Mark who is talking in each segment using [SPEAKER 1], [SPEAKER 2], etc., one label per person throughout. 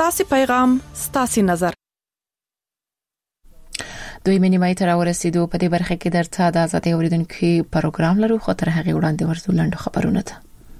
[SPEAKER 1] ستاسو پیغام ستاسو نظر.
[SPEAKER 2] دوی منیمای تر ورسېدو په دې برخه کې درته د آزادۍ اوریدونکو پروګرام لرو، خو تر هغه وړاندې ورزو لاندې خبرونه ده.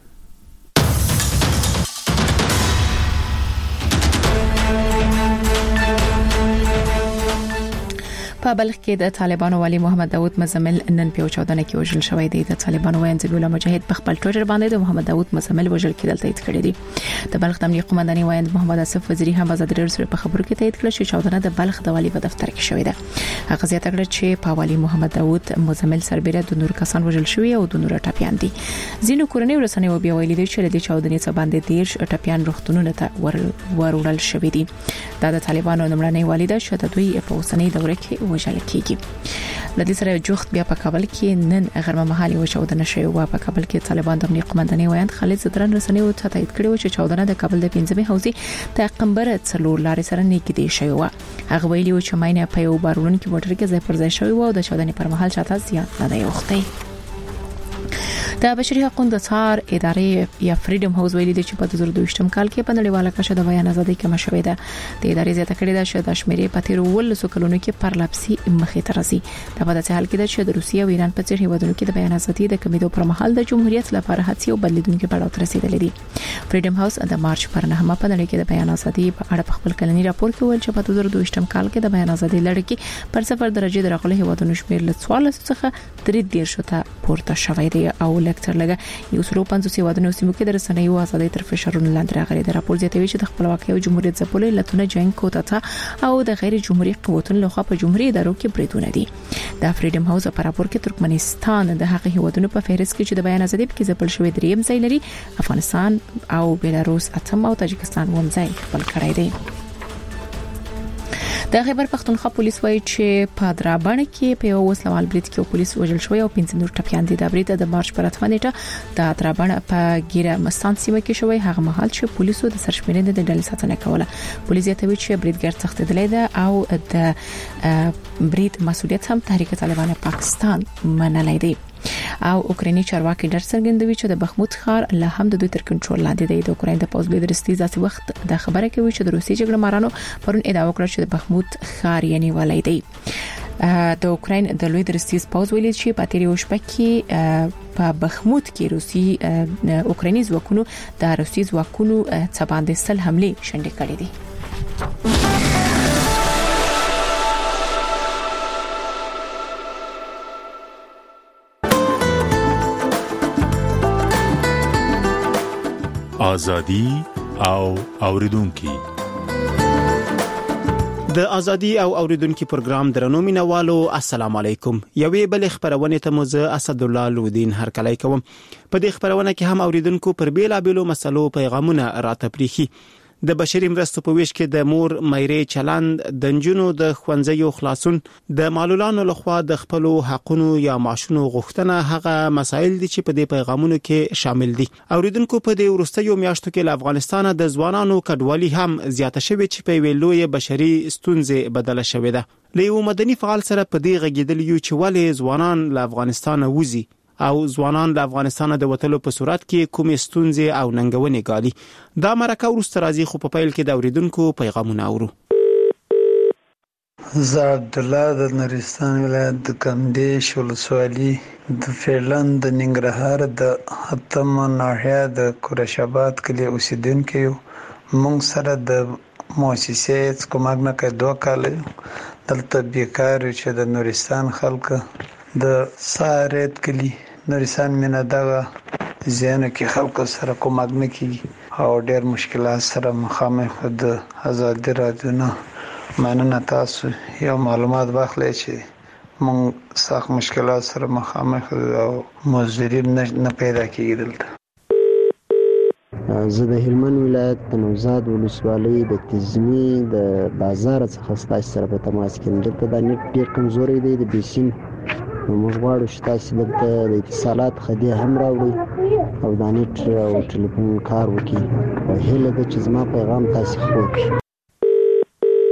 [SPEAKER 2] په بلخ کې د طالبانو والی محمد داوود مزمل نن په 14 کې وژل شوی دی. د طالبانو وینځګوله مجاهد په خپل ټویټر باندې د محمد داوود مزمل وژل کېدل تایید کړی دی. د بلخ د امنیت قومندانۍ وایند محمد اسف وزیری هم آزاد رادیو سره په خبرو کې تایید کړ چې 14 د بلخ د والی په دفتر کې شوی دی. هغه زیاته کړ چې په والی محمد داوود مزمل سربېره د نور کسان وژل شوی او د نور ټاپیان دي. ځینو کورنۍ ورسنۍ بیا ویلي دي چې د 14 څخه باندې 13 ټاپیان روغتونونو ته ورول شوی دي. دا د طالبانو نمړنۍ والی ده چې د دوی په اوسنۍ دوره کې وژل کیږي. لدې سره جوخت بیا په کابل کې نن غرمه مهالي وشودنه شوی و. په کابل کې طالبان د امنیت قومندانۍ وایند خالد زدران رسنۍ او تایید کړی و چې 14 د کابل د 15مې حوزې د قمبره څلور لارې سره نږدې شوی و. هغه ویلي و چې ماینه په یو بارون کې موټر کې ځای پر ځای شوی و او د 14 پر مهال چاته زیات نه دی وختي. د بشري حقوقو د څار ادارې یا فریډم هاوس ویلي دی چې په 2022م کال کې په نړیواله کچه د بیان ازادي کم شوې ده. د ادارې زیاته کړې ده چې د شمیرې په تیر ولسو کلونو کې پرلپسي مخې ته راځي. دا په داسې حال کې ده چې د روسیې او ایران په څیر هیوادونو کې د بیان ازادي د کمیدو پر مهال د جمهوریت لپاره هڅې او بدلیدونکو پړاو ته رسیدلې دي. فریډم هاوس د مارچ پر 9مه په نړۍ کې د بیان ازادي په اړه خپل کلنی راپور کې ویل چې په 2022م کال کې د بیان ازادي لړ کې پر 0 درجه درغلي هیوادونو شمیر له 14 څخه 13 ته پورته شوی دی او لکتر لګه 150 هیوادونو سیمو کې د رسنیو ازادۍ تر فشارونو لاندې راغلي. د راپور زیاتوي چې د خپلواکۍ او جمهوریت ځپلو علتونه جنگ کوتا او د غیر جمهوریت قوتونو لخوا په جمهوریت ادارو کې بریدونه دي. د فریډم هاوس په راپور کې ترکمنستان د هغه هیوادونو په فهرست کې چې د بیان ازادي په کې ځپل شوی دریم ځای لري. افغانستان او بلاروس اتم او تاجکستان هم ځای خپل کړی دی. د خیبر پختونخوا پولیس وایي چې په درابڼ کې په یو وسلوال برید کې پولیس وژل شوی او 15 نور ټپیان دي. د برید د مارچ پر 8 نیټه د درابڼ په ګیره مستان سیمه کې شوی. هغه مهال چې پولیسو د سرشمېرنې د ډلې ساتنه کوله. پولیس یې چې بریدګر تښتیدلی ده او د برید مسؤلیت هم تحریک طالبان پاکستان منلی دی. او اوکراني چارواکي ډېر څرګندوي چې د بخموت ښار له هم د دوی تر کنټرول لاندې دی. د اوکرين د پوز لیدر ستیزاسي وخت د خبره کوي چې د روسي جګړه مارانو پرون ادعا وکړه چې د بخموت ښار یې نیولای دی. د اوکرين د لوی درستیز پوز ویلي چې په تیری وشپه کې په بخموت کې روسي اوکراني ځواکونو د روسي ځواکونو څخه باندې سل حمله شنډې کړې دي.
[SPEAKER 3] ازادي او اوریدونکو
[SPEAKER 4] د ازادي او اوریدونکو پروګرام درنو مینوالو السلام علیکم. یوې بل خبرونه ته مو زه اسد الله لودین هرکلی کوم. په دې خبرونه کې هم اوریدونکو پر بیلابېلو مسلو پیغامونه راتپریخي. د بشري مرستو په ویش کې د مور مېرې چلند، د جنونو د خوندزیو خلاصون، د معلولانو لخوا د خپل حقونو یا معاشونو غوښتنه هغه مسایل دي چې په دې پیغامونو کې شامل دي. اوریدونکو په دې ورستیو میاشتو کې له افغانستان د ځوانانو کډوالي هم زیاته شوې چې په ویلوې بشري ستونزې بدله شوې ده. له یو مدني فعال سره په دې غږیدل یو چې ولې ځوانان له افغانستان وځي او ځوانان د افغانستان د وټلو په صورت کې کومې ستونزې او ننګونې ګالي. دا مرکه ورسته راځي خو په پیل کې د اوریدونکو پیغامونه اورو.
[SPEAKER 5] زه عبد الله د نورستان ولایت د کمدیش ولسوالي د فعلن د ننګرهار د اتم ناحیه د قریشاباد کلی اوسیدونکو یو. موږ سره د مؤسسې کومک نه کوي 2 کال دلته بیکار چې د نورستان خلک د سارت کلی نورستان مینه دغه زینو کې خلکو سره کومک نه کوي او ډېر مشکلات سره مخامخ. د آزادي رادیو نه مننه تاسو یو معلومات واخلئ چې موږ سخت مشکلات سره مخامخ او مزدورین نه پیدا کیږي دلته.
[SPEAKER 6] زه د هلمند ولایت د نوزاد ولسوالۍ د تزمي د بازار څخه ستاسو سره په تماس کې یم. دلته د نت ډېر کمزوري دی د بیسین. موږ غواړو چې تاسو دلته د اتصالات خدي هم راوړئ او د نت او ټلیفون کار وکړي. هیله ده چې زما پیغام تاسو خپور کړي.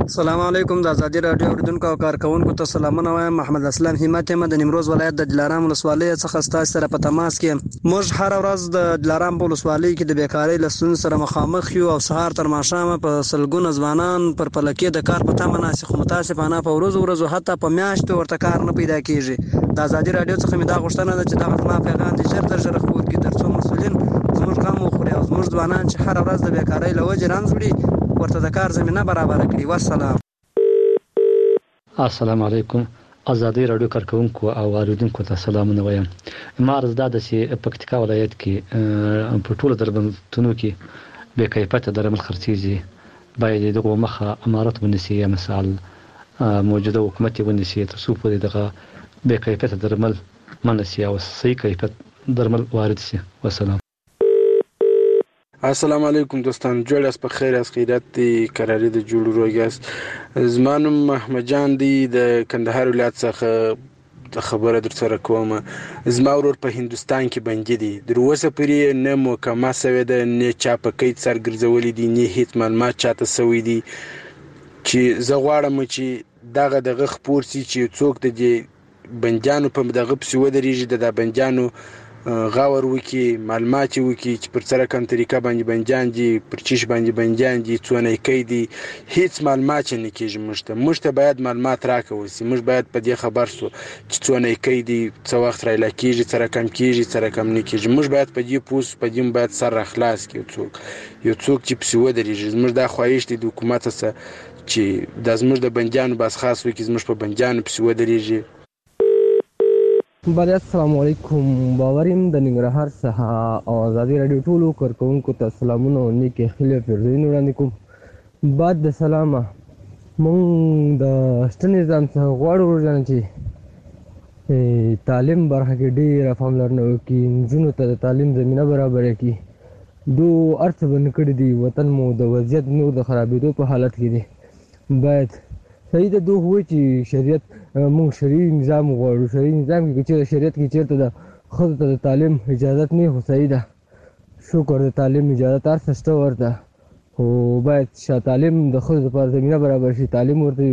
[SPEAKER 7] السلام علیکم د ازادي رادیو اوریدونکو او کارکونکو ته سلامونه وایم. محمد اسلام همت یم د نیمروز ولایت د دلارام ولسوالۍ څخه ستاسو سره په تماس کې. موږ هر ورځ د دلارام ولسوالۍ کې د بیکاری لسون سره مخامخ یو او سهار تر ماښام په سلګونه ځوانان پر پلکې د کار په تمه ناست خو متاسفانه په ورځو حتی په میاشتو ورته کار نه پیدا کیږي. د ازادي رادیو څخه مې دا غوښتنه ده چې دا غوښتنه پیغام دې ژر تر ژره خپور کړي ترڅو مسؤلین زموږ غم وخوري او زموږ ځوانان چې هر ورځ د بیکاری له وجې رنځ وړي ورته د کار زمینه برابر کړي. والسلام.
[SPEAKER 8] السلام علیکم. ازادي رادیو کارکونکو او اوریدونکو ته سلامونه وایم. مارز دا د پکتیکا ولایت کې په ټولو دربندونو کې بې کیفیته درمل خرڅیږي. باید دغه مخه امارات ونیسي یا مثال موجوده حکومت ونیسي ترڅو پورې دغه بې کیفیته درمل منسي او صحیح کیفیت درمل وارد شي. والسلام.
[SPEAKER 9] السلام علیکم دوستان، جوړ اس په خیر اس خیرات دی قراری د جوړ روګاس. زمانم محمد جان دی د کندهار ولایت څخه د خبره در سره کوم. زما ورور په هندستان کې بندي دي، در اوسه پورې نه محکمه سوی ده، نه چا په قید سرګرځولي دي، نه هیڅ معلومات چاته سوی دي. چې زه غواړم چې دغه خپور سي چې څوک د بندیانو په دغه پسې ودرېږي، د بندیانو غور وکي، معلومات وکي چې پر سره کوم طریقه باندې بندیان دي، پر چیش باندې بندیان دي، څونه کوي دي، هیڅ معلومات نه کیږي. موږ ته باید معلومات راکوي. موږ باید په دې خبر سو چې څونه کوي دي، څو وخت راځي کیږي، سره کم کیږي، سره کم نه کیږي. موږ باید په دې پوس په دې باید سر اخلاص کړو. یو څوک چې پسې ودرېږي، موږ دا خواهش دي د حکومت څخه چې د زموږ د بندیانو بس خاص وکي، زموږ په بندیانو پسې ودرېږي.
[SPEAKER 10] بله السلام علیکم. باوریم د ننګرهار څخه او ازادي رادیو ټولو کارکونکو ته سلامونه او نیکې هیلې پیرزوینې وړاندې کوم. بعد د سلامه مونږ د شته نظام څخه غواړو ورجانه چې تعلیم برخه کې ډېره پاملرنه وکړي، نجونو ته د تعلیم زمینه برابره کړي. دو هر څه بند کړي دي، وطن مو د وضعیت نور د خرابېدو په حالت کې دی. باید صحیح ده دوه وایي چې شریعت موږ شرعي نظام غواړو. شرعي نظام کې چې شریعت کې چېرته د ښځو ته د تعلیم اجازت نه خو صحیح ده، شکر د تعلیم اجازت هر څه شته ورته، خو باید تعلیم د ښځو لپاره زمینه برابر شي. تعلیم ورته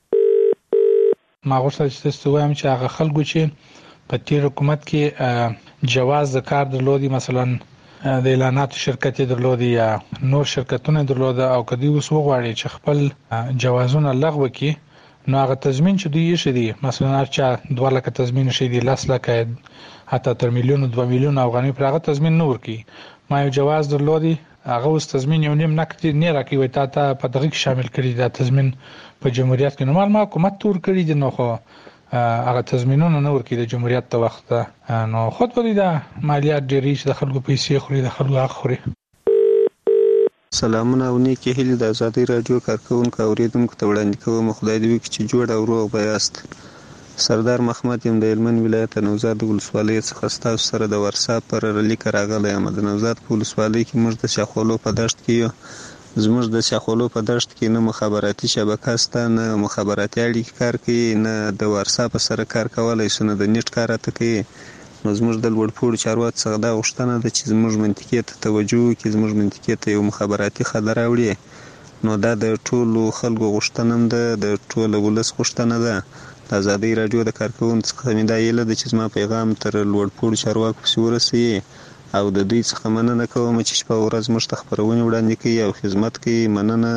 [SPEAKER 11] ما غوښتل چې تاسو وایم چې هغه خلکو چې په تیر حکومت کې جواز د کار درلودي، مثلا د اعلاناتو شرکت درلودي یا نور شرکتونه درلوده، او کدی اوس وغواړي چې خپل جوازونه لغوه کړي، نو هغه تضمین چې دوی یې شدي، مثلا هر چا 2 لک تضمین شدي، 10 لک حتی تر میلیون 2 میلیون افغانۍ پر هغه تضمین نه ورکي. ما یو جواز درلودي، هغه اوس تضمین یو نیم نقد نه راکوي، وای ته په دغه کې شامل کړي دا تضمین په جمهوریت کې. نو ما حکومت تور کړی دي، نو خو هغه تضمینونه نه ورکي د جمهوریت ته وخت، نو خود به دا مالیات ډېری چې د خلکو پیسې خوري، د خلکو حق خوري.
[SPEAKER 12] سلامونه او نیکې هیلې د ازادي رادیو کارکونکو اوریدونکو ته وړاندې کوم. خدای دې وکړي چې جوړ او روغ به یاست. سردار محمد یم د هلمند ولایت نوزاد ولسوالۍ څخه ستاسو سره د ورساب پر لیک راغلی یم. د نوزاد په ولسوالۍ کې موږ د شاخولو په دشت کې یو. زموږ د شاخولو په دشت کې نه مخابراتي شبکه شته، نه مخابراتي اړیکې کار کوي، نه د ورساب سره کار کولی شو، نه د نیټ کار راته کوي. نو زموږ د لوړپوړو چارواکو څخه دا غوښتنه ده چې زموږ منطقې ته توجه وکړي، زموږ منطقې ته یو مخابراتي خط راوړي. نو دا د ټولو خلکو غوښتنه هم ده، د ټولو ولس غوښتنه ده. د ازادي رادیو د کارکوونکو څخه مې دا هیله ده چې زما پیغام تر لوړپوړو چارواکو پسې ورسوي، او د دوی څخه مننه کوم چې شپه ورځ موږ ته خپرونې وړاندې کوي او خدمت کوي. مننه.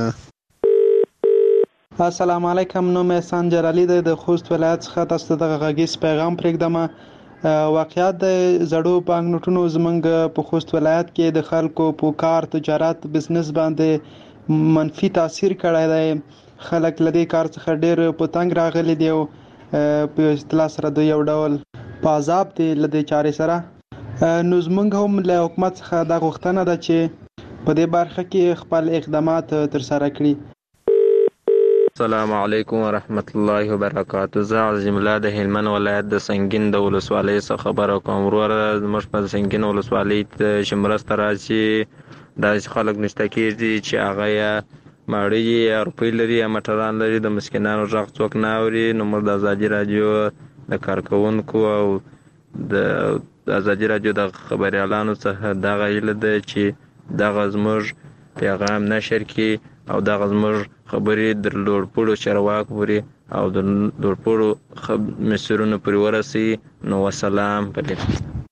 [SPEAKER 13] السلام علیکم. نوم یې سانجر علي دی د خوست ولایت څخه. تاسو ته دغه غږیز پیغام پرېږدم. واقعیت د زړو بانک نوټونو زمونږ په خوست ولایت کې د خلکو په کار، تجارت، بزنس باندې منفي تاثیر کړی دی. خلک له دې کار څخه ډېر په تنګ راغلي دي او په اصطلاح سره د یو ډول په عذاب دي له دې چارې سره. نو زمونږ هم له حکومت څخه دا غوښتنه ده چې په دې برخه کې خپل اقدامات ترسره کړي.
[SPEAKER 14] السلام علیکم ورحمت الله وبرکاته. زه عظیم الله د هلمند ولایت د سنگین د ولسوالۍ څخه خبره کوم. وروره زموږ په سنگین ولسوالۍ چې مرسته راشي، داسې خلک نشته کېږي چې هغه یا ماړه یا روپۍ لري یا موټران لري، د مسکینانو غږ څوک نه اوري. نو موږ د ازادي رادیو د کارکوونکو او د ازادي رادیو د خبریالانو څخه دغه هیله ده چې دغه زموږ پیغام نشر کړي او دغه زموږ خبرې د لوړپوړو چارواکو پورې او د لوړپوړو مسیرونو پورې ورسي. نو وسلام پلیک.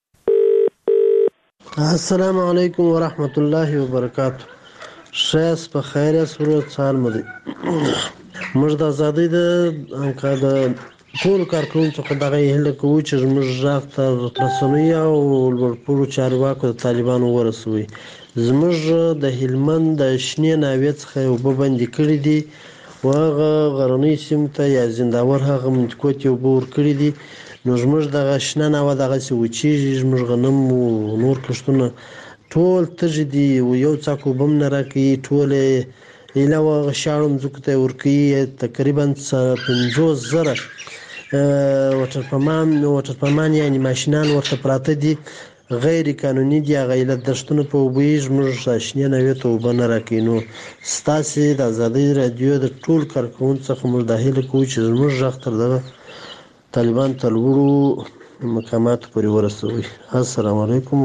[SPEAKER 15] السلام علیکم ورحمت الله وبرکاتہ. شایس په خیر سره سال مده موږ د ازادۍ د ټول کارکونکو څخه دغه هله کوو چې موږ راځو رسنۍ او لوړپوړو چارواکو د طالبانو ورسوي. زموږ د هلمند د شنې ناوې څخه یو بند کړی دی او هغه غرنۍ سیمه ته یا زنداور هغه منطقو ته وبور کړی دی. نو زموږ د شنه ناوې دغه سوچي زموږ غنم او نور کښتونه ټول ترجی دی او یو څاکو بم نه راکې ټول علاوه شاړم زکه ته ورکی تقریبا 50,000 وټرپمان یعنی ماشینان ورته پراته دي غیر قانوني دي. غیله درشتونه په وبېج موږ شنه نوې ته وبنه راکې. نو ستاسو د ازادۍ رادیو د ټول کارکونکو څخه موږ د هیله کوو چې موږ ځختر د طالبان تلورو مقامات پورې ورسوي. السلام علیکم.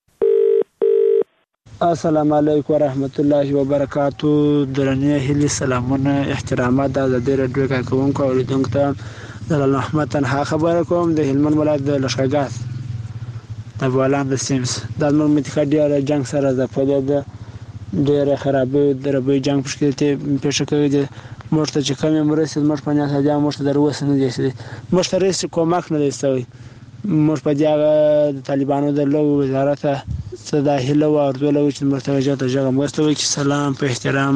[SPEAKER 16] السلام علیکم ورحمت الله وبرکاتہ. درنه هلي سلامونه احترامات د ازادۍ رادیو کارکونکو او لیدونکو ته د رحمت تنها خبره کوم. د هلمند ولایت د لشکرګاه د بولان د سیمز د نور متخدیار جنگ سره د فدیده ډیره خرابې دربې جنگ پښکته پېښه کړې ده. مرته چې کومه مرسته مر په نه هدا مرته دروسه نه دي شي مرته رئیس کومک نه دی سوی. مر په دیغه د طالبانو د لو وزارت صداهله او ارزوله چې مرتبه ته ژغه مرسته وکي. سلام په احترام.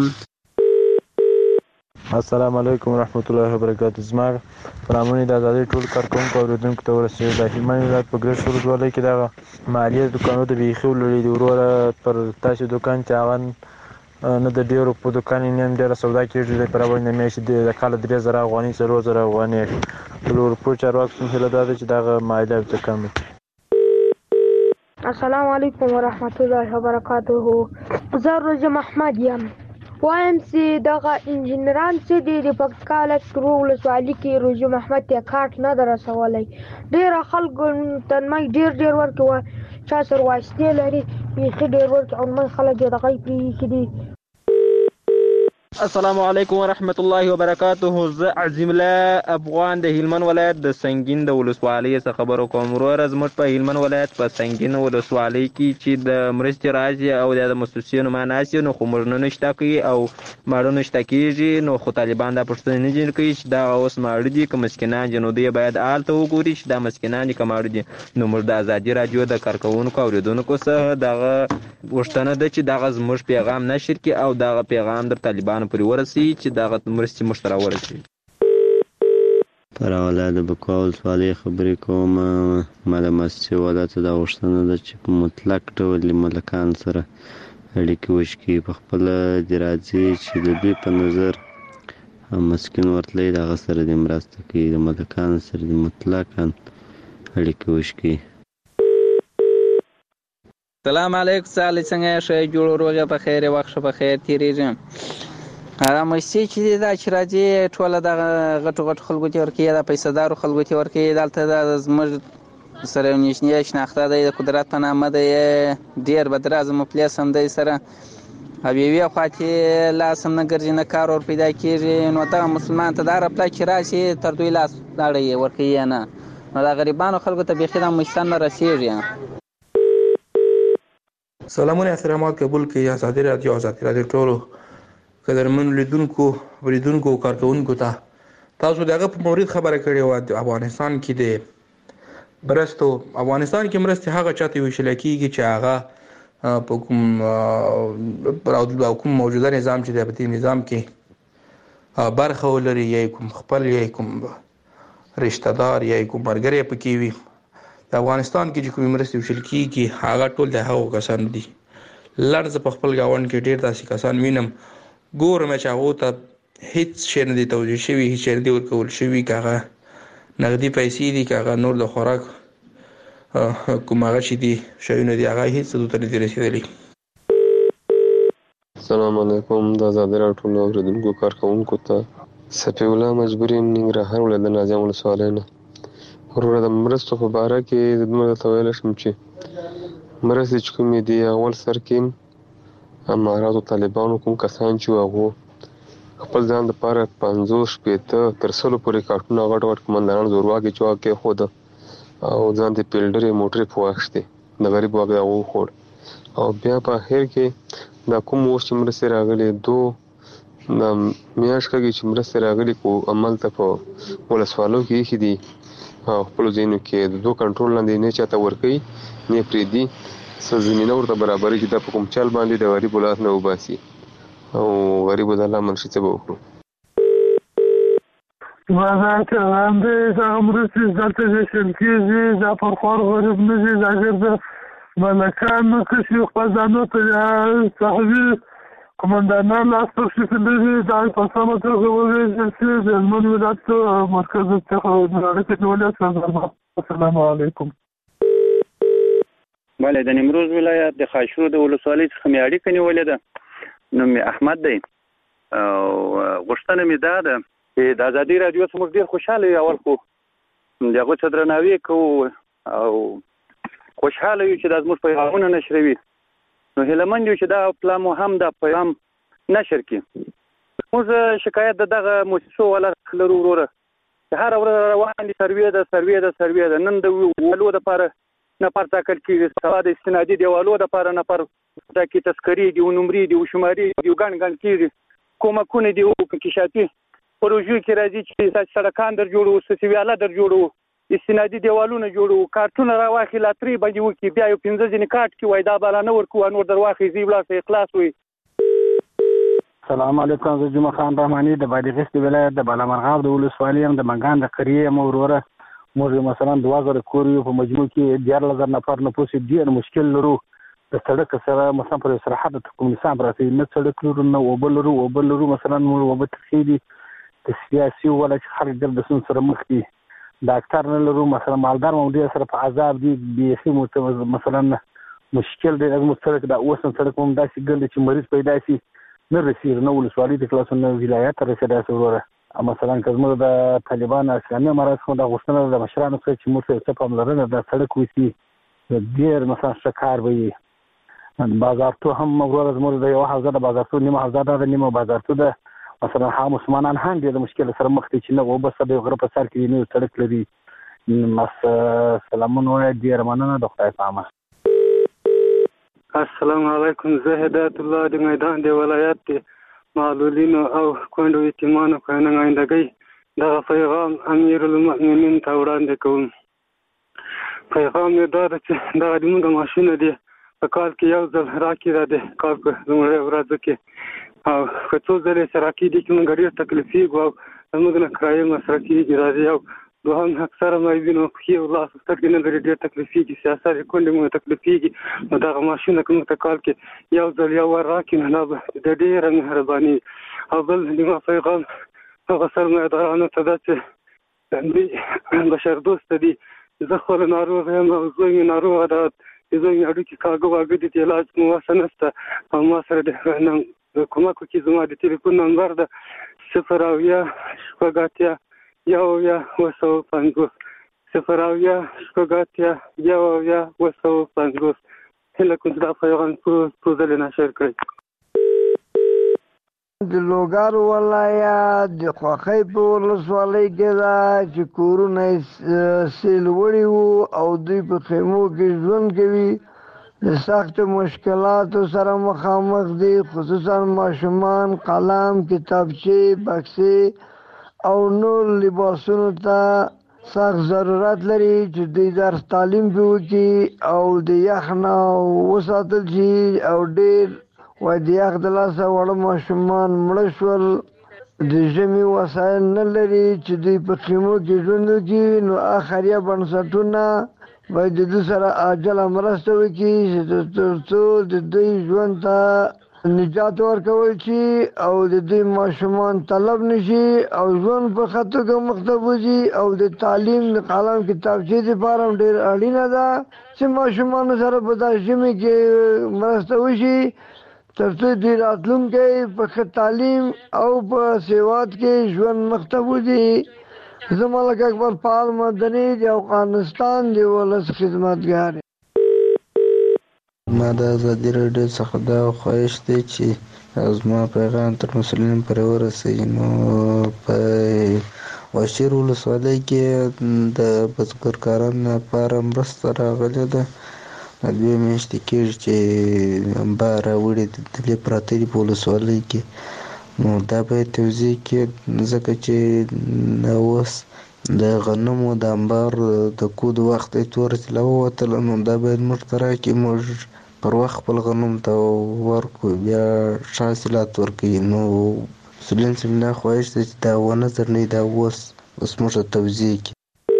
[SPEAKER 17] السلام علیکم ورحمت الله وبرکاتہ. زما پرامونی د ازادۍ ټول کارکونکو او اوریدونکو ته ورسېږي. د هلمند ولایت په ګرشت ولسوالۍ کې دغه مالیې دکانونو د بیخي ولړي دی وروره پر تاسو دکان چې هغه نه د ډیرو په دکان نیم ډیره سودا کېږي د پرابل نه میشي د کال 3000 افغاني 4000 افغاني لوړپوړ چارواکو څخه هله ده چې دغه مالیه ته کم.
[SPEAKER 18] السلام علیکم ورحمت الله وبرکاتہ. زه روزه محمد یم. وایم چې دغه انجنیران چې د پکتیکا ولایت ولسوالۍ کې روزه محمد ته کارت نه درسولای. ډیر خلکو تنمای ډیر ورکوي چا سره واسطه لري بیخي ډیر ورکوي او من خلک دغه پری کړي.
[SPEAKER 14] السلام علیکم ورحمت الله وبرکاتہ. زه عظیم الله افغان د هلمند ولایت د سنگین د ولسوالۍ څخه خبرو کوم. ورور زموږ په هلمند ولایت په سنگین ولسوالۍ کې چې د مرستې راځي او د مسوسینو معناسي نو خو موږ نه نشته کوي او ماړو نشته کیږي. نو خو طالبان دا پښتنه نه جن کوي چې دا اوس ماړو دي که مسکینان جنودي باید آلته وګوري چې دا مسکینان دي که ماړو دي. نو موږ د ازادي رادیو د کارکونکو او اوریدونکو څخه دغه وشتنه ده چې دغه زموږ پیغام نشر کړي او دغه پیغام در طالبان پورې ورسي چې دغه مرستې مشترک ورسي.
[SPEAKER 19] پر اولاد بکوا ولسوالۍ خبرې کوم. معلوماتي ولایت دا غوښتنه ده چې په مطلق ډول ملکان سره اړیکې وشي. په خپل د راځي چې د دوی په نظر مسکین ورتلې دغه سره د مرسته کوي د ملکان سره د مطلقاً اړیکې وشي.
[SPEAKER 20] سلام علیکم. سالي څنګه شې جوړ روغه په خیر وخت په خیر تیریږي. هغه مشي چې دا چې راځي ټوله د غټو خلکو ته ورکې د پیسې خلکو ته ورکې دلته د زموږ سره نشنیه شناخته د قدرت په نامه د ډیر بدرازم پلیس هم د سره حبیبي خواته لاسم نه ګرځي نه کار ور پیدا کیږي. نو ته مسلمان ته دار خپل چې راشي تر دوی لاس داړي ورکې نه نو د غریبانو خلکو ته بيخي د مشتن رسیږي.
[SPEAKER 21] سلامونه احترامات قبول کړئ. ازادي رادیو ټولو قدرمن لیدونکو کارکونکو ته تاسو دغه په مورید خبره کړې و. افغانستان کې د برستو افغانستان کې مرستې هغه چاته ویشل کېږي چې هغه په کوم موجوده نظام چې د دې نظام کې برخه ولري یا کوم خپل یا کوم رشتہ دار یا کوم مرګري پکې وي. د افغانستان کې چې کوم مرستې ویشل کېږي هغه ټول د هغو کسان دي. لړز په خپل گاوند کې ډیر داسې کسان وینم ګورم چې هغه ته هیڅ شی نه دی توجیه شوی هیڅ شی نه دی ورکول شوی کاغه نغدي پیسې دي کاغه نور د خوراک کوم هغه چې دي شایونه دي هغه هیڅ څه ته نه رسیدلی.
[SPEAKER 22] السلام علیکم. د ازادي راډیو ټول اوریدونکو کارکونکو ته سپی الله مجبوري ننګرهار ولایت ناظم ولسوالۍ نه ورور د مرستو په باره کې د موږ ته ویل شم چې مرستې چې کومې دي اول سر کې اماراتو طالبانو کوم کسان چې هغه خپل ځان لپاره 50 شپېته تر 100 پورې کارټونه غټ کمانډران زورواکي چوا کې خود او ځان ته پیلډرې موټرې پوښتې د غریب واګه او خور او بیا په اخر کې دا کوم اوس چې مرسته راغلي د میاشت کې چې مرسته راغلي کو عمل ته په ولسوالو کې خېدي او خپل ځینو کې د دوه کنټرول لاندې نه چاته ورکي نه پریدي زمينه ورته برابرۍ چې د کوم چل باندې د غریب ولات نه وباسي او غریب د الله منشي څه وکړو
[SPEAKER 1] وضعیت لاندې د امرسي دلته د شلکیزي د پرخور غریب نه دي د غیر د ملکان کشي خپل ځانو ته صحوي کمانډانان لاستر شي لري د پاسامه ته وایي چې د هلمند ولایت مرکز څخه د اړیکې ولایت السلام علیکم
[SPEAKER 2] بله د نیمروز ولایت د خاشرود د ولسوالۍ څخه مې اړیکه نیولې ده نوم مې احمد دی او غوښتنه مې دا ده چې د ازادي راډیو څخه موږ ډېر خوشحاله یو اول خو د هغو څه درناوی کوو او خوشحاله یو چې دا زموږ پیغامونه نشروي نو هیلهمند یو چې دا پلان مو هم دا پیغام نشر کړي موږ شکایت د دغه مؤسسو والا لرو وروره چې هره ورځ روان دي سروې ده نن د ولو دپاره نفر ټاکل کېږي سبا د استنادي دیوالو دپاره نفر ټاکي تذکرې دي نمرې دي شمارې دي ګڼ کېږي کومکونه دي انکشافي پروژو کې راځي چې سړکان در جوړو سسویاله در جوړو استنادي دیوالونه جوړو کارتونه راواخلي لاتري باندې وکړي بیا یو 15 ځینې کارت کې وای دا بالا نه ورکو نور در واخلي زی ولاړ اخلاص وي
[SPEAKER 23] السلام علیکم زه جمعه خان رحماني د بادغیس ولایت د بالامرغاب د ولسوالۍ هم د منګان د قریه موروره موږ مثلا 2000 کور یو په مجموع کې 14000 نفر نفوس ډیر مشکل لرو د سړک سره مثلا پر سرحد ته کوم نظام راځي نه سړک لرو نه وبل لرو مثلا موږ وبت خېدي د سیاسي ولا خلک د سن سره مخ دي ډاکټر نه لرو مثلا مالدار مو دي سره په عذاب دي بيخي مثلا مشکل دی د سړک د اوسن سړک هم داسې ګل چې مریض پیدا شي نه رسیر نه ولسوالۍ د کلاسونو ولایت رسیدای سره مثلا کزمو د طالبان اسلامي امارات خو د غوښتنه د مشرانو څخه چې موږ څه پاملرنه د سړک وسی ډیر مثلا شکار وي بازار ته هم موږ زموږ د یو حوزه د بازار ته نیمه حوزه د نیمه بازار ته د مثلا هم مسلمانان هم د مشکل سره مخ دي چې نه وبس د غره په سر کې نه سړک لري سلامونه ډیر مننه د خدای پامه
[SPEAKER 24] السلام علیکم زه هدایت الله د میدان د ولایت معلولین او کونډو یتیمانو په نمایندګۍ دغه پیغام امیر المؤمنین ته وړاندې کوم پیغام یې دا ده چې دغه زموږ ماشینونه دي په کال کې یو ځل راکړي دا د کال په لومړۍ ورځو کې او که څو ځلې سره راکړي دي چې موږ ډېر تکلیفېږو او زموږ نه کرایه مصرف کېږي راځي او دوهم اکثره معیوبینو پښې او لاس سترګې نه لري ډېر تکلیفېږي سیاست یې کونډې موږ تکلیفېږي نو دغه ماشینونه که موږ ته کال کې یو ځل یو ور راکړي نو دا به د ډېره مهرباني او بل زما پیغام هغه سرمایه‌دارانو ته ده چې دوی بشردوسته دي زه خپله ناروغه یم او زوی مې ناروغه ده د زوی مې هډوکي کاږه واږه دي چې علاج مو وسه نشته او ما سره د کومک وکړي زما د تلیفون نمبر ده 0 یو 250 0 یو 250 هله کوم دا پیغام څو ځلې نشر کړئ
[SPEAKER 25] د لوګر ولایت د خوخۍ په ولسوالۍ کې ده چې کورونه سیل وړي وو او دوی په خیمو کې ژوند کوي د سختو مشکلاتو سره مخامخ دي خصوصا ماشومان قلم کتابچې بکسې او نور لباسونو ته سخت ضرورت لري چې دوی درس تعلیم پې وکړي او د یخ نه وساتل شي او ډېر وایي د یخ د لاسه واړه ماشومان مړه شول د ژمي وسایل نه لري چې دوی په خیمو کې ژوند وکړي نو اخریه بنسټونه باید د دوی سره عاجله مرسته وکړي چې تر څو د دوی ژوند ته نجات ورکول شي او د دوی ماشومان طلب نشي او ژوند په ښه توګه مخته وځي او د تعلیم د قلم کتابچې دپاره هم ډېر اړینه ده چې ماشومانو سره په دا ژمي کې مرسته وشي تر څو دوی راتلونکی په ښه تعلیم او په سواد کې ژوند مخته وځي زه ملک اکبر پال مدني د افغانستان د ولس خدمتګار
[SPEAKER 9] ما د ازادي راډیو څخه دا خواهش دی چې زما پیغام تر مسؤلینو پورې ورسوي. نو په واشیر ولسوالۍ کې د بزګرکارانو لپاره مرسته راغلې ده. 2 میاشتې کېږي چې انبا راوړي دلې پراته دي په ولسوالۍ کې. نو دا باید توضیح کړي ځکه چې اوس د غنمو د انبار د کود وخت دی تور طلا ووتله. نو دا باید موږ ته راکړي، موږ پر وخت خپل غنم ته ورکړو بیا ښه حاصلات ورکوي. نو مسؤلین څخه دا خواهش دی چې دا ونه ځنډوي، دا اوس موږ ته توضیح کړي.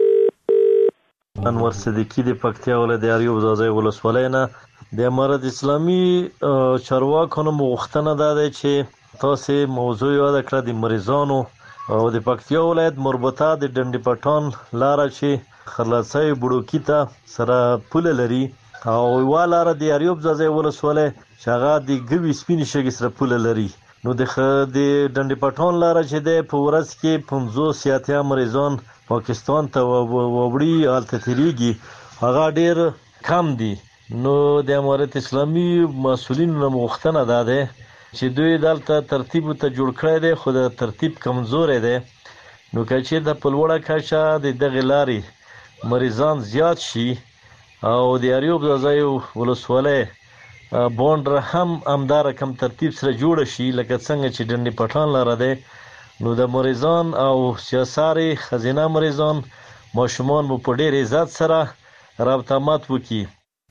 [SPEAKER 3] انور صدیقی د پکتیا ولایت اریوب ځاځي ولسوالۍ نه د امارت اسلامي چارواکو نه غوښتنه ده چې تاسو موضوع یاد کړئ د مریضانو او د پکتیا ولایت مربوطه د ډنډي پټان لاره چې خلاصي بډوکی ته سره پول لري او یو لاره د اریوب ځاځي ولسوالۍ چې هغه د ګوي سپینې شګې سره پول لري. نو د ډنډي پټان لاره چې د په ورځ کې 500 مریضان پاکستان ته وړي الته تیریږي هغه ډیر کم دي. نو د امارت اسلامي مسؤلینو نه غوښتنه ده چې دوی دلته ترتیب ته جوړ کړی دی، خو د ترتیب کمزوري دی. نو که چې د پلوړه کچه د دغه لارې مریضان زیات شي او د اریوب ځاځي ولسوالۍ بونډر هم همدار کم ترتیب سره جوړ شي لکه څنګه چې ډنډي پټان لاره دی، نو د مریضان او سیاساري خزینه مریضان ماشومان مو په ډېر عزت سره رابطه مات وکړي.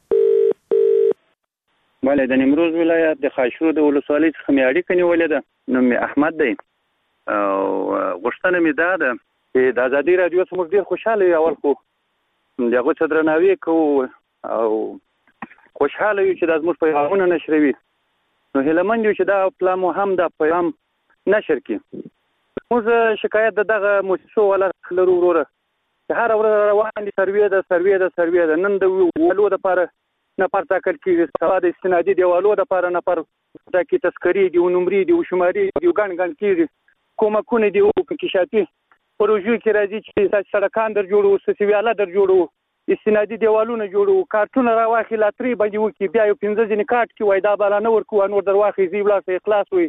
[SPEAKER 2] بله د نیمروز ولایت د خاشرود ولسوالۍ څخه مې اړیکه نیولې ده. نوم مې احمد دی او غوښتنه مې دا ده چې د ازادي راډیو څخه موږ ډېر خوشحاله یو. اول خو د هغوی څخه درناوی کوو او خوشحاله یو چې دا زموږ پیغامونه نشروي. نو هیلهمند یو چې دا پلا مو هم دا پیغام نشر کړي. موږ شکایت د دغه مؤسسو ولا لرو وروره چې هر ورځ روان دي سروې ده نن د ولو د لپاره نفر ټاکل کېږي، سبا د استنادي دیوالو دپاره نفر ټاکي، تذکرې دي، نمرې دي، شمارې دي، ګڼ کېږي، کومکونه دي، انکشافي پروژو کې راځي چې سړکان در جوړو، سسویاله در جوړو، استنادي دیوالونه جوړو، کارتونه راواخلي لاترې باندې وکړي، بیا یو 15 ځینې کارت کې وای دا بالا نه ورکوو نور در واخلي زی ولاړ اخلاص وي.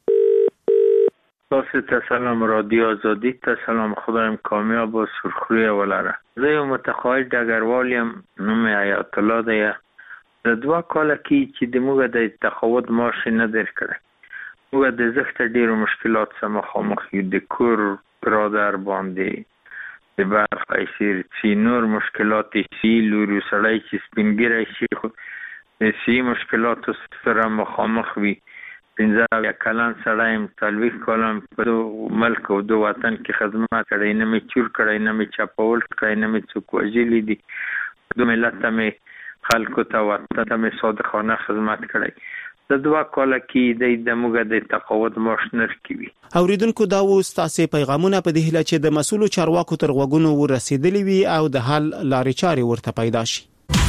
[SPEAKER 4] تاسو ته سلام، رادیو آزادی ته سلام، خدایم کامیاب و سرخروی ولره. زه یو متقاعد ډګروال یم، نوم یې حیات الله دی. د 2 کاله کې چې د موږ د تقاعد معاش نه درکړی، موږ د زښت ډېرو مشکلات سره مخامخ یو. د کور برادر باندې د برق پیسې چې نور مشکلات شي، لوري سړی چې سپینګیری شي د سی مشکلاتو سره مخامخ وي. 15 کلن سړی یم، 40 کلن په ملک او د وطن کې خدمت کړی، نه مې چور کړی، نه مې چاپول کړی، نه مې څوک وژلي دي. د ملت ته مې خلکو ته وطن ته مې صادقانه خدمت کړی. د 2 کاله کې د موږ د تقاعد معاش نرخ وي.
[SPEAKER 5] اوریدونکو دا و ستاسو پیغامونه په دې هیله چې د مسؤلو چارواکو تر غوږونو ورسېدلي وي او د حل لارې چارې ورته پیدا شي.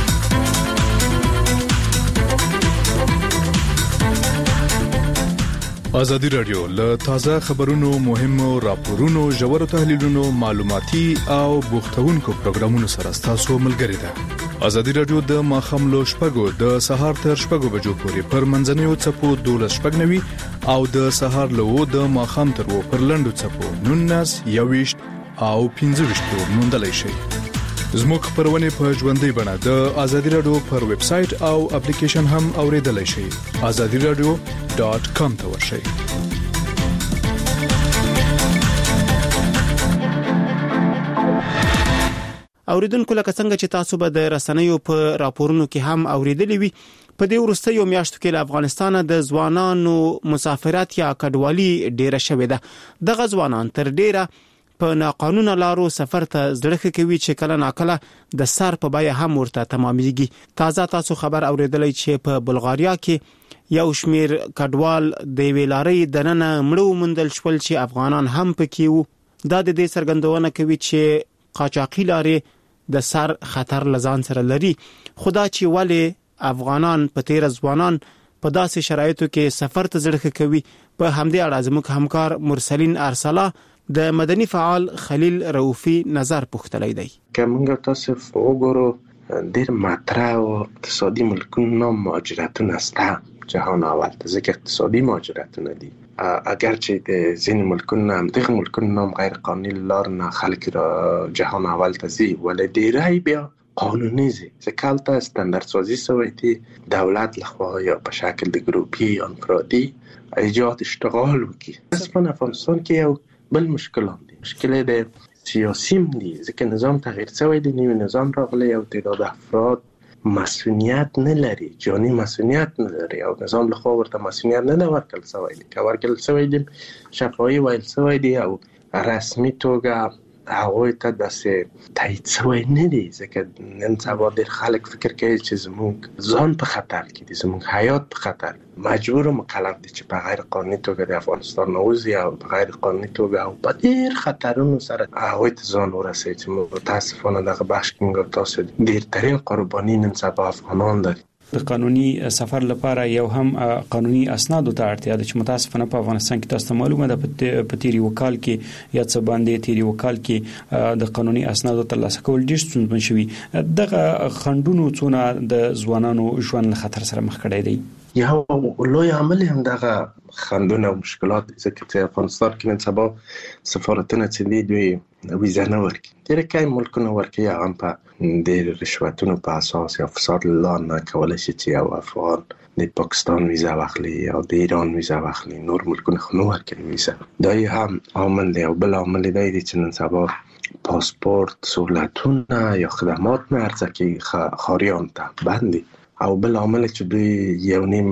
[SPEAKER 6] ازادي راډیو له تازه خبرونو، مهمو راپورونو، ژورو تحلیلونو، معلوماتي او بوختونکو پروګرامونو سره تاسو ملګری ده. ازادي راډیو د ماخام لو شپږو د سهار تر 6 بجو پورې پر منځنیو چپو 12:09 او د سهار له د ماخام تر پر لندو چپو 19 21 او 15 موندلای شي. زموږ خبرونه په ژوندۍ بڼه د ازادي راډیو پر ویب سټ او اپلیکیشن هم اوریدلای شئ. azadiradio.com ته ورشئ.
[SPEAKER 5] اوریدونکو لکه څنګه چې تاسو به د رسنیو په راپورونو کې هم اوریدلی وي، په دې وروستیو میاشتو کې له افغانستان د ځوانانو مسافرت یا کډوالي ډیره شوې ده. دغه ځوانان تر ډیره په ناقانونه لارو سفر ته زړه کوي چې کله ناکله د سر په بیه هم ورته تمامېږي. تازه تاسو خبر اوریدلی چې په بلغاریا کې یو شمیر کډوال د ویلارې دننه مړو مندل شول چې افغانان هم پکې وو. دا د دې څرګندونه کوي چې قاچاقي لارې د سر خطر لزان سره لري. خدا چې ولی افغانان په تیر ځوانان په داسې شرایطو کې سفر ته زړه کوي. په همدې اړه زموږ همکار مرسلین ارسلا د مدني فعال خلیل رؤفي نظر پوښتلی دی.
[SPEAKER 7] که موږ تاسو وګورو ډېر مطرح او اقتصادي ملکونو نام مهاجرتونه سته جهان اول ته، ځکه اقتصادي مهاجرتونه دي. اگرچه د ځینې ملکونو هم دغه ملکونو نام غیر قانوني لار نه خلک را جهان اول ته ځي، ولی ډېری بیا قانوني ځي، ځکه هلته استاندارد سازي شوی دی دولت لخوا یا په شکل د ګروپي یا انفرادي ایجاد اشتغال وکړي. متاسفانه افغانستان کې یو بل مشکل هم دی، مشکل د سیاسي هم دی، ځکه نظام تغییر شوی دی، نوی نظام راغلی او تعداد افراد مسئولیت نه لري، جانی مسئولیت نه لري او نظام لخوا ورته مسئولیت نه ورکړل شوی دی. که ورکړل شوی دی شفاهي ویل شوی دی او رسمي توګه هغوی ته داسې تایید شوی نه دی، ځکه نن سبا ډېر خلک فکر کوي چې زموږ ځان په خطر کې دی، زموږ حیات په خطر، مجبور و مکلف دی چې په غیر قانوني توګه د افغانستان نه وځي او په غیر قانوني توګه او په ډېر خطرونو سره هغوی ته ځان ورسوي، چې موږ متاسفانه دغه بخش کې موږ تاسو ډېرترین قرباني نن سبا افغانان لري.
[SPEAKER 5] د قانوني سفر لپاره یو هم قانوني اسناد ته اړتیا ده چې متاسفانه په افغانستان کې تاسو معلومه ده په تیری وکال کې یا څه باندې تیری وکال کې د قانوني اسناد ترلاسه کول ډېر ستونزمن شوي. دغه خندونو څونه د ځوانانو ژوند له خطر سره مخ کړی دی.
[SPEAKER 7] یو لوی عامل هم دغه خندونه او مشکلات، ځکه چې افغانستان کې نن سبا سفارتونه چې دي دوی ویزه نه ورکوي، ډېر کم ملکونه ورکوي، هغه هم په ډېر رشوتونو په اساس یا فساد له لارې نه کولی شي چې یو افغان د پاکستان ویزه واخلي یا د ایران ویزه واخلي، نور ملکونه خو نه ورکوي ویزه. دا هم عامل دی. او بل عامل دی چې نن سبا پاسپورت سهولتونه یا خدمات نه عرضه کوي ښاریانو ته بند دي. او بل عامل چې دوی یو نیم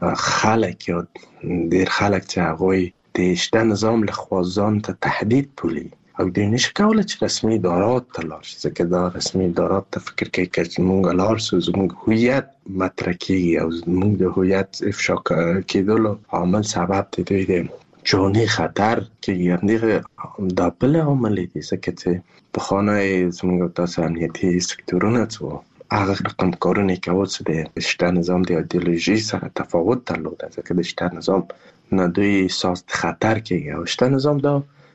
[SPEAKER 7] خلک یا ډېر خلک چې هغوی د شته نظام له خوا ځان ته تهدید بولي او دوی نشي کولی چې رسمي ادارات ته لاړ شي، ځکه دا رسمي ادارات ته فکر کوي که موږ لاړ شو زموږ هویت مطرح کېږي او زموږ د هویت افشا کېدلو عامل سبب د دوی د جاني خطر کېږي. دا بل عامل دی، ځکه چې پخوانی زموږ تاسو امنیتي سکتورونه څه هغه رقم کارونه کول چې د شته نظام د ایدئولوژي سره تفاوت درلوده، ځکه د شته نظام نه دوی احساس خطر کوي او شته نظام دا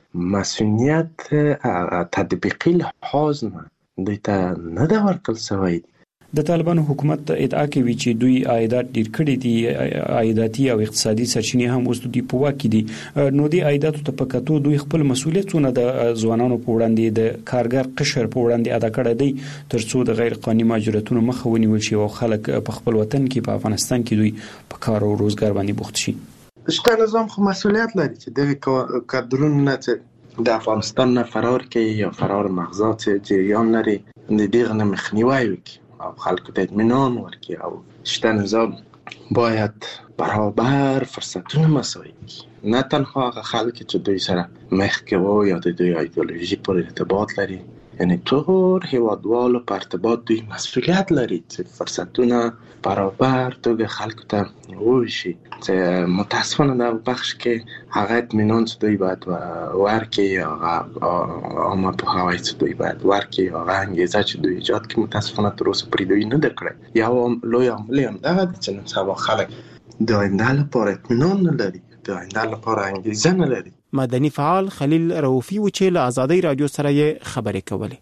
[SPEAKER 7] مسئولیت تطبیقی لحاظ نه دوی ته نه ده ورکړل شوی.
[SPEAKER 5] د طالبانو حکومت ادعا کوي چې دوی عایدات ډیر کړي دي، عایداتي او اقتصادي سرچینې هم اوس دوی په واک کې دي. نو د عایداتو ته پکاتو دوی خپل مسولیتونه د ځوانانو په وړاندې د کارګر قشر په وړاندې ادا کړی دی ترڅو د غیر قانوني مهاجرتونو مخه ونیول شي او خلک په خپل وطن کې په افغانستان کې دوی په کار او روزګار باندې بوخت شي.
[SPEAKER 7] شته نظام خو مسولیت لري چې دغه کادرونو نه چې د افغانستان نه فرار کوي یا فرار مغزات جریان لري د دغه نه مخنیوي وکړي او خلکو ته اطمینان ورکړي او شته نظام باید برابر فرصتونه مساوي کړي، نه تنها هغه خلک چې دوی سره مخ کوي یا د دوی ایدئولوژي پر ارتباط لري، یعنی ټول هیوادوالو په ارتباط دوی مسؤلیت لري چې فرصتونه برابر توګه خلکو ته وویشي. چې متاسفانه د بخش کې هغه اطمینان چې دوی باید ورکړي، هغه عامه پوهاوی چې دوی باید ورکړي، هغه انګیزه چې دوی ایجاد کړي متاسفانه تر اوسه پرې دوی نه ده کړی. یو لوی عامل هم دغه دی چې نن سبا خلک د آینده لپاره اطمینان نه لري، د آینده لپاره انګیزه نه لري.
[SPEAKER 5] مدني فعال خلیل روفي و چې له آزادۍ رادیو سره یې خبرې کولې.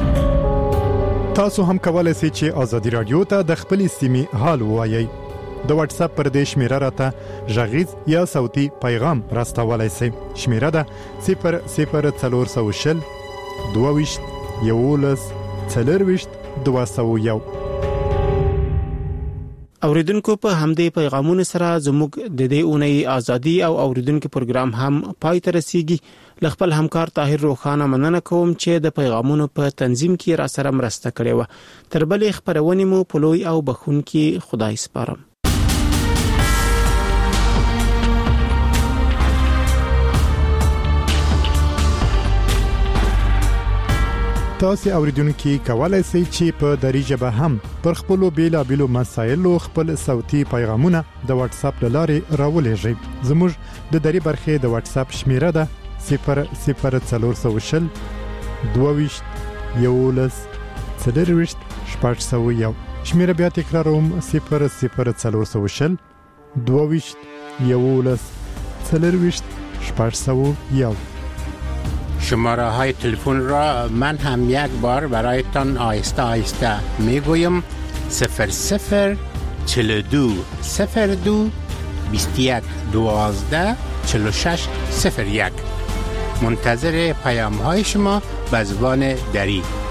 [SPEAKER 8] تاسو هم کولای شئ چې آزادۍ رادیو ته د خپل سیمې حال ووایئ. د واتس اپ پر دې شمیره راته ژغیز یا صوتي پیغام راستولای شئ. شمیره ده 00420 22 11 40 201.
[SPEAKER 5] اوریدونکو په همدې پیغامونو سره زموږ د دې اونۍ ازادي او اوریدونکو پروګرام هم پای ته رسیږي. خپل همکار طاهر روخانه مننه کوم چې د پیغامونو په تنظیم کې را سره مرسته کړې و. تر بلې خبرونه مو په لوی او بخونکي خدای سپارم.
[SPEAKER 8] تاسو اوریدونکو کولای شئ چې په دری ژبه هم پر خپل بیلابېلو مسایلو خپل صوتي پیغامونه د واتس اپ لارې راولېږئ. زموږ د دری برخې د واتس اپ شمیره ده 00420 22 11 40 401. شمیره بیا تکراروم 00420 22 11 40 401.
[SPEAKER 10] شماره های تلفن را من هم یک بار برایتان آهسته آهسته می گویم. 00 42 02 21 12 46 01. منتظر پیام های شما به زبان دری.